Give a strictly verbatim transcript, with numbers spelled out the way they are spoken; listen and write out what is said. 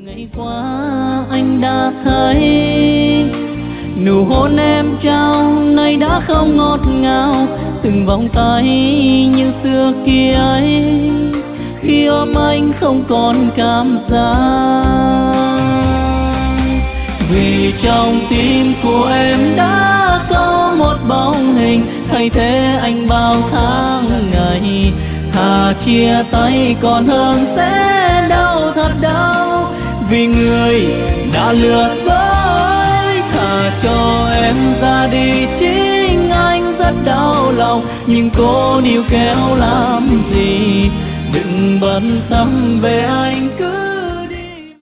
ngày qua anh đã thấy nụ hôn em trao nay đã không ngọt ngào, từng vòng tay như xưa kia ấy, khi ôm anh không còn cảm giác. Vì trong tim của em đã có một bóng hình thay thế anh bao tháng ngày, thà chia tay còn hơn sẽ đau thật đau, vì người đã lừa dối. Thà cho em ra đi chính anh rất đau lòng, nhưng cô níu kéo làm gì, đừng bận tâm về anh cứ